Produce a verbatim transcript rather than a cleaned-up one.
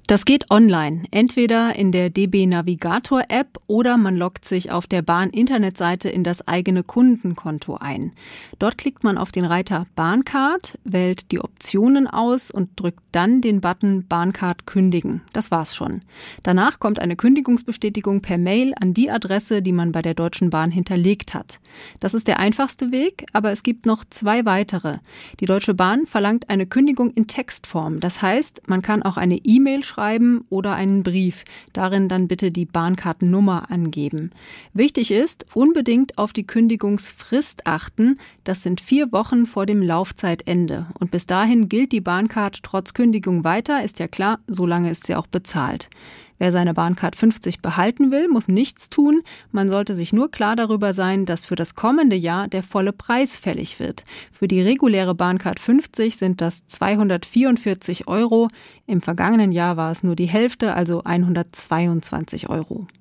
Das geht online, entweder in der D B Navigator App oder man loggt sich auf der Bahn-Internetseite in das eigene Kundenkonto ein. Dort klickt man auf den Reiter Bahncard, wählt die Optionen aus und drückt dann den Button Bahncard kündigen. Das war's schon. Danach kommt eine Kündigungsbestätigung per Mail an die Adresse, die man bei der Deutschen Bahn hinterlegt hat. Das ist der einfachste Weg, aber es gibt noch zwei weitere. Die Deutsche Bahn verlangt eine Kündigung in Textform. Das heißt, man kann auch eine E-Mail schreiben oder einen Brief. Darin dann bitte die Bahncard-Nummer angeben. Wichtig ist, unbedingt auf die Kündigungsfrist achten. Das sind vier Wochen vor dem Laufzeitende. Und bis dahin gilt die Bahncard trotz Kündigung weiter. Ist ja klar, solange ist sie auch bezahlt. Wer seine Bahncard fünfzig behalten will, muss nichts tun. Man sollte sich nur klar darüber sein, dass für das kommende Jahr der volle Preis fällig wird. Für die reguläre Bahncard fünfzig sind das zweihundertvierundvierzig Euro. Im vergangenen Jahr war es nur die Hälfte, also hundertzweiundzwanzig Euro.